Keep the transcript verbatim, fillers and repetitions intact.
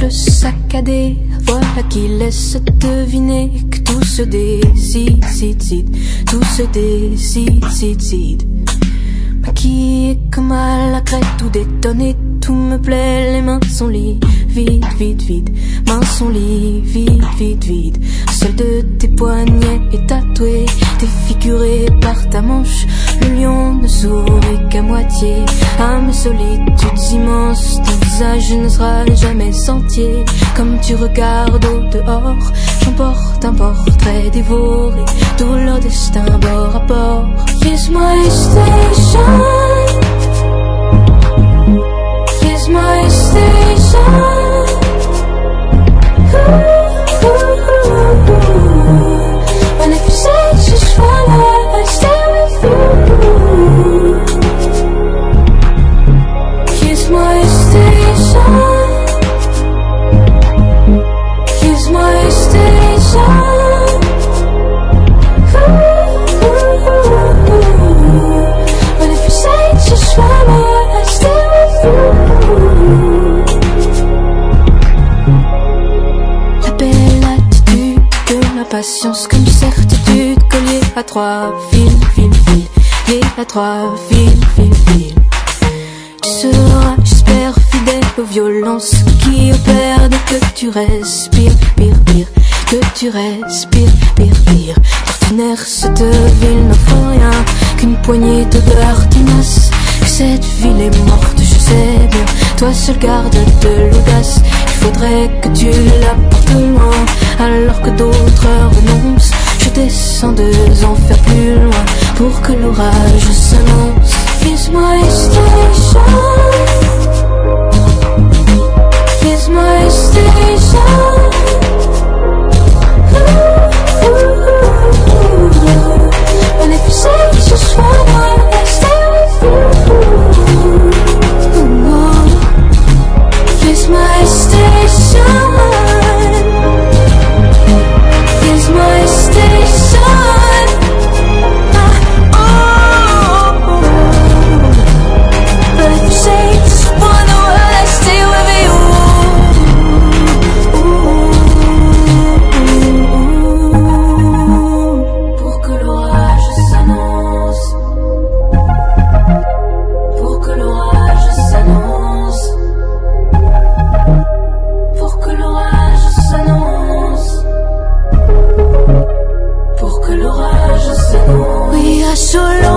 yeux saccadés, voilà qui laisse deviner que tout se décide, cide, cide, tout se décide, cide, cide. Maquillée comme à la crête, tout détonné, tout me plaît, les mains sont liées, vide, vide, vide, mains sont liées, vide, vide, vide. Seul de tes poignets est tatoué, défiguré par ta manche, le lion ne sourit qu'à moitié. À mes solitudes immenses, ton visage ne sera jamais sentier. Comme tu regardes au dehors, j'emporte un portrait dévoré, tout leur destin bord à bord. Here's my station, here's my station. Ooh, ooh, ooh, ooh. And if you say just wanna, I stay with you. Here's my station, here's my station. Ooh, ooh, ooh, ooh. And if you say just wanna, I stay with you. La belle attitude de la patience comme certitude, collier à trois fils, fils, fils, lié à trois fils, fils, fils. Tu seras, j'espère, fidèle aux violences qui opèrent dès que tu respires, pire, pire, que tu respires, pire, pire. D'ordinaire, cette ville n'offre rien qu'une poignée d'odeurs tenaces. Que cette ville est morte, je sais bien, toi seul garde de l'audace. Il faudrait que tu la portes loin, alors que d'autres renoncent. Je descends deux enfers plus loin, pour que l'orage s'annonce. Here's my station, here's my station. Ooh, ooh, ooh, ooh. And if you say you just wanna, I stay with you. Ooh, oh. Here's my station, here's my station. Ah, oh, oh, oh. But if you say just wanna, well, I stay with you. Pour que l'orage s'annonce, pour que l'orage s'annonce, pour que l'orage s'annonce, pour que l'orage s'annonce. We are so